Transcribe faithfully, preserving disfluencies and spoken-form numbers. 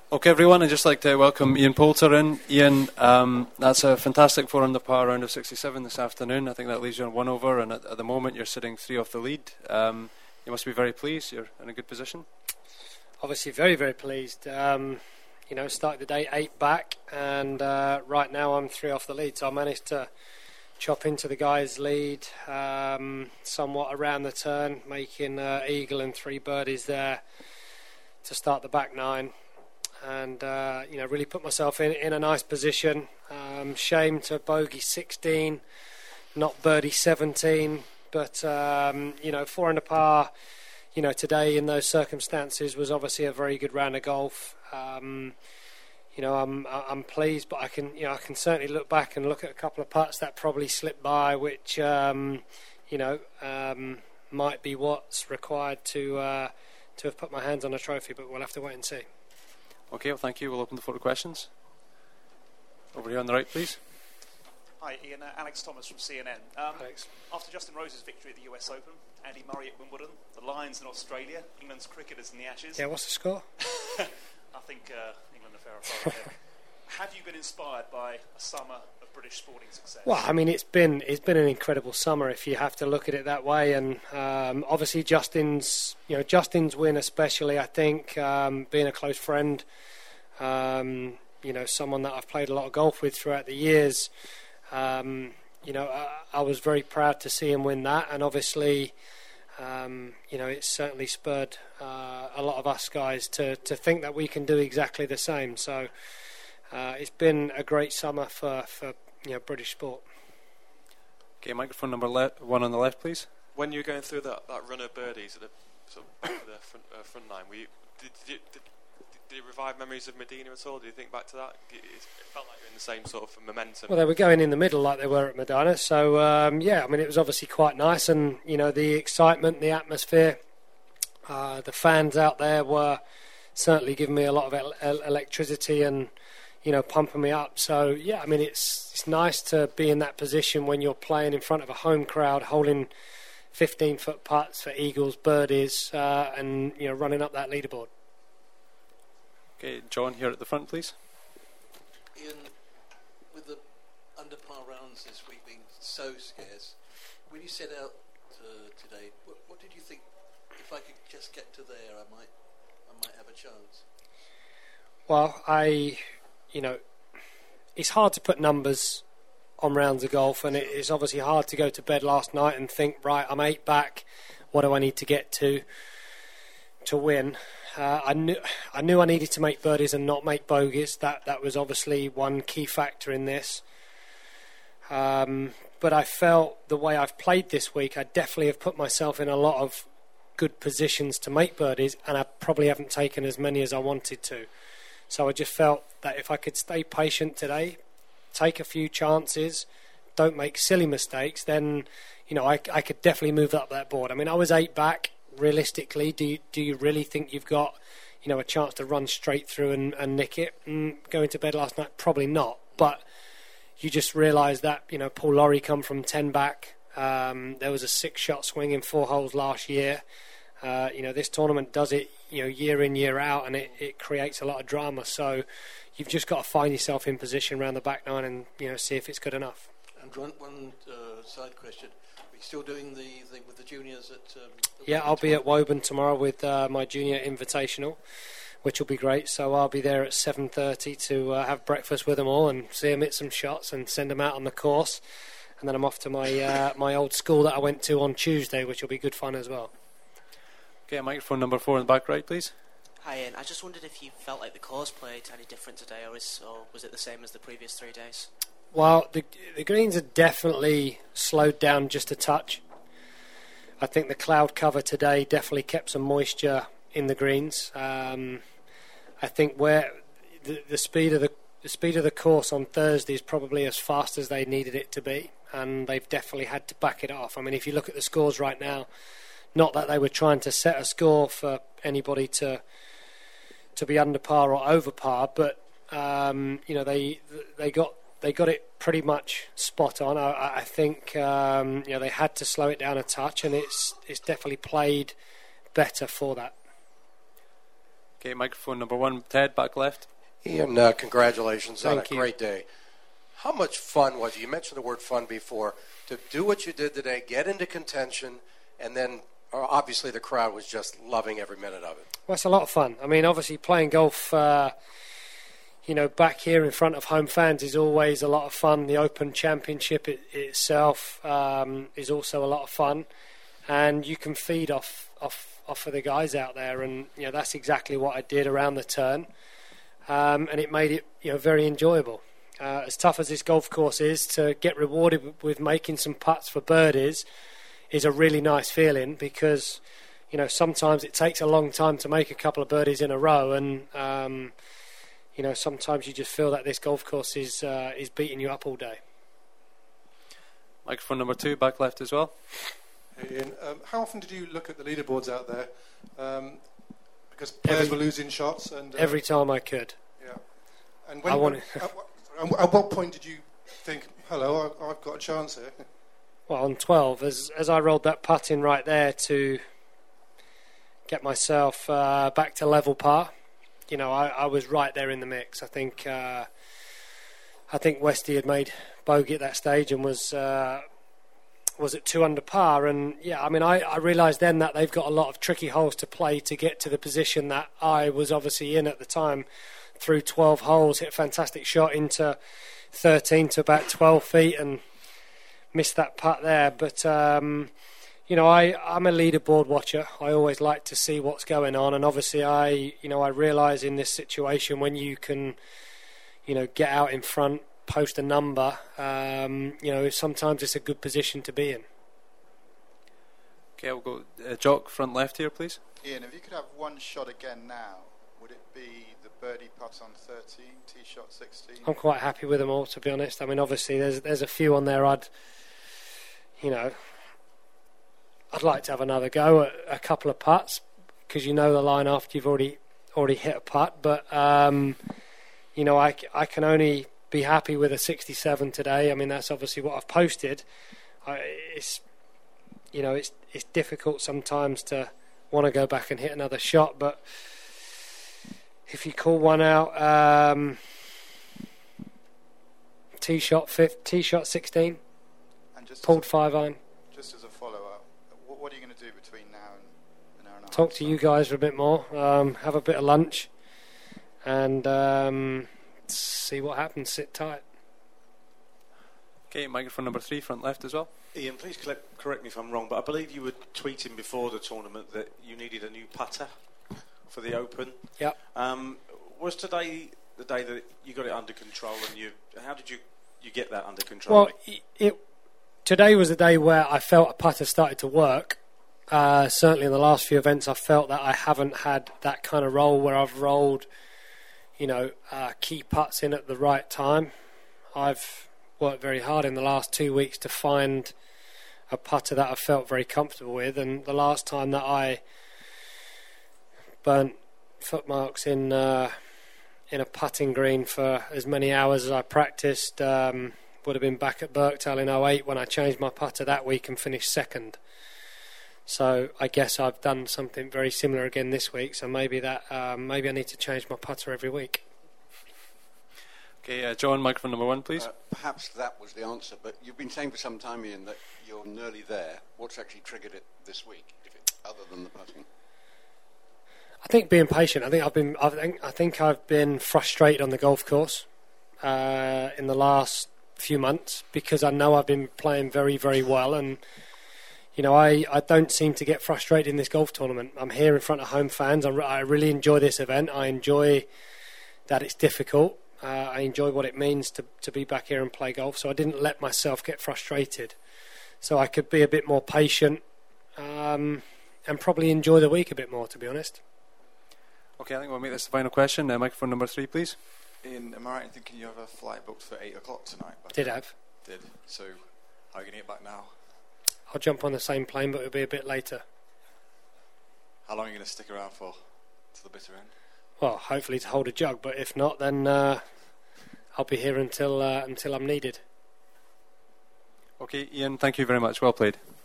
Okay, everyone, I'd just like to welcome Ian Poulter in. Ian, um, that's a fantastic four under par round of sixty-seven this afternoon. I think that leaves you on one over, and at, at the moment you're sitting three off the lead. Um, you must be very pleased. You're in a good position. Obviously, very, very pleased. Um, you know, started the day eight back, and uh, right now I'm three off the lead. So I managed to chop into the guy's lead um, somewhat around the turn, making uh, eagle and three birdies there to start the back nine. And uh, you know, really put myself in in a nice position. Um, shame to bogey sixteen, not birdie seventeen, but um, you know, four under par. You know, today in those circumstances was obviously a very good round of golf. Um, you know, I'm I'm pleased, but I can you know I can certainly look back and look at a couple of putts that probably slipped by, which um, you know um, might be what's required to uh, to have put my hands on a trophy. But we'll have to wait and see. Okay, well, thank you. We'll open the floor to questions. Over here on the right, please. Hi, Ian. Uh, Alex Thomas from C N N. Um, Alex. After Justin Rose's victory at the U S Open, Andy Murray at Wimbledon, the Lions in Australia, England's cricketers in the Ashes. Yeah, what's the score? I think uh, England are fair authority there. Have you been inspired by a summer of British sporting success? Well, I mean, it's been it's been an incredible summer if you have to look at it that way, and um, obviously Justin's you know Justin's win especially, I think, um, being a close friend, um, you know, someone that I've played a lot of golf with throughout the years. Um, you know, I, I was very proud to see him win that, and obviously, um, you know, it's certainly spurred uh, a lot of us guys to to think that we can do exactly the same. So. Uh, it's been a great summer for, for you know British sport. Okay, microphone number le- one on the left, please. When you were going through that, that run of birdies at the sort of back of the front, uh, front line, were you, did, did, did, did it revive memories of Medina at all? Do you think back to that? It, it felt like you're in the same sort of momentum. Well, they were going in the middle like they were at Medina, so um, yeah, I mean it was obviously quite nice, and you know the excitement, the atmosphere, uh, the fans out there were certainly giving me a lot of el- electricity and. You know, pumping me up. So yeah, I mean, it's it's nice to be in that position when you're playing in front of a home crowd, holding fifteen foot putts for eagles, birdies, uh, and you know, running up that leaderboard. Okay, John here at the front, please. Ian, with the under par rounds this week being so scarce, when you set out uh, today, what, what did you think? If I could just get to there, I might, I might have a chance. Well, I. You know, it's hard to put numbers on rounds of golf, and it's obviously hard to go to bed last night and think, right, I'm eight back, what do I need to get to to win? Uh, I knew I knew I needed to make birdies and not make bogeys. That that was obviously one key factor in this. Um, but I felt the way I've played this week, I definitely have put myself in a lot of good positions to make birdies, and I probably haven't taken as many as I wanted to. So I just felt that if I could stay patient today, take a few chances, don't make silly mistakes, then you know I, I could definitely move up that board. I mean, I was eight back. Realistically, do you, do you really think you've got you know a chance to run straight through and, and nick it? And going to bed last night, probably not. But you just realise that you know Paul Lawrie come from ten back. Um, there was a six-shot swing in four holes last year. Uh, you know this tournament does it. You know, year in, year out, and it, it creates a lot of drama. So you've just got to find yourself in position around the back nine and, you know, see if it's good enough. And one, one uh, side question. Are you still doing the thing with the juniors at... Um, yeah, I'll be at Woburn tomorrow with uh, my junior invitational, which will be great. So I'll be there at seven thirty to uh, have breakfast with them all and see them hit some shots and send them out on the course. And then I'm off to my uh, my old school that I went to on Tuesday, which will be good fun as well. Okay, microphone number four in the back right, please. Hi, Ian. I just wondered if you felt like the course played any different today, or, is, or was it the same as the previous three days? Well, the the greens are definitely slowed down just a touch. I think the cloud cover today definitely kept some moisture in the greens. Um, I think where the, the speed of the the speed of the course on Thursday is probably as fast as they needed it to be, and they've definitely had to back it off. I mean, if you look at the scores right now. Not that they were trying to set a score for anybody to to be under par or over par, but um, you know they they got they got it pretty much spot on. I, I think um, you know they had to slow it down a touch, and it's it's definitely played better for that. Okay, microphone number one, Ted, back left. Ian, uh, congratulations on a Thank you. great day. How much fun was it? You mentioned the word fun before. To do what you did today, get into contention, and then uh, obviously the crowd was just loving every minute of it. Well, it's a lot of fun. I mean, obviously playing golf, uh, you know, back here in front of home fans is always a lot of fun. The Open Championship it, itself um, is also a lot of fun, and you can feed off off off of the guys out there, and you know that's exactly what I did around the turn, um, and it made it you know very enjoyable. Uh, as tough as this golf course is, to get rewarded with making some putts for birdies is a really nice feeling, because you know sometimes it takes a long time to make a couple of birdies in a row, and um, you know sometimes you just feel that this golf course is uh, is beating you up all day. Microphone number two, back left as well. Hey Ian, um, how often did you look at the leaderboards out there? Um, because players Every- were losing shots, and uh, Every time I could. yeah. And I when, want at, what- at what point did you think, "Hello, I, I've got a chance here"? Well, on twelve, as as I rolled that putt in right there to get myself uh, back to level par, you know, I, I was right there in the mix. I think uh, I think Westy had made bogey at that stage and was uh, was at two under par. And yeah, I mean, I, I realised then that they've got a lot of tricky holes to play to get to the position that I was obviously in at the time. Through twelve holes, hit a fantastic shot into thirteen to about twelve feet and missed that putt there. But um, you know, I, I'm a leaderboard watcher. I always like to see what's going on, and obviously, I you know I realise in this situation when you can, you know, get out in front, post a number. Um, you know, sometimes it's a good position to be in. Okay, we'll go uh, Jock, front left here, please. Ian, if you could have one shot again now, would it be the birdie putt on thirteen, tee shot sixteen? I'm quite happy with them all, to be honest. I mean, obviously, there's there's a few on there I'd, you know, I'd like to have another go at a couple of putts, because you know the line after you've already already hit a putt. But um, you know, I, I can only be happy with a sixty-seven today. I mean, that's obviously what I've posted. I, it's you know, it's it's difficult sometimes to want to go back and hit another shot, but if you call one out, um, tee shot fifth, tee shot sixteen, And just pulled as a, five iron. just as a follow-up, what, what are you going to do between now and an hour and a half? Talk to you guys for a bit more, um, have a bit of lunch, and um, see what happens. Sit tight. Okay, microphone number three, front left as well. Ian, please collect, correct me if I'm wrong, but I believe you were tweeting before the tournament that you needed a new putter for the Open. Yep. Um, was today the day that you got it under control, and you? How did you you get that under control? Well, it, it today was the day where I felt a putter started to work. Uh, certainly in the last few events, I felt that I haven't had that kind of roll where I've rolled, you know, uh, key putts in at the right time. I've worked very hard in the last two weeks to find a putter that I felt very comfortable with, and the last time that I burnt footmarks in uh, in a putting green for as many hours as I practiced um, would have been back at Birkdale in oh eight when I changed my putter that week and finished second. So I guess I've done something very similar again this week, so maybe that um, maybe I need to change my putter every week. Okay, uh, John, microphone number one, please. Uh, perhaps that was the answer, but you've been saying for some time, Ian, that you're nearly there. What's actually triggered it this week, if it, other than the putting? I think being patient. I think I've been. I think I think I've been frustrated on the golf course uh, in the last few months, because I know I've been playing very, very well, and you know I, I don't seem to get frustrated in this golf tournament. I'm here in front of home fans. I, re- I really enjoy this event. I enjoy that it's difficult. Uh, I enjoy what it means to to be back here and play golf. So I didn't let myself get frustrated. So I could be a bit more patient um, and probably enjoy the week a bit more, to be honest. Okay, I think we'll make this the final question. Uh, microphone number three, please. Ian, am I right in thinking you have a flight booked for eight o'clock tonight? Did have. Did. So, how are you going to get back now? I'll jump on the same plane, but it'll be a bit later. How long are you going to stick around for? To the bitter end? Well, hopefully to hold a jug, but if not, then uh, I'll be here until uh, until I'm needed. Okay, Ian, thank you very much. Well played.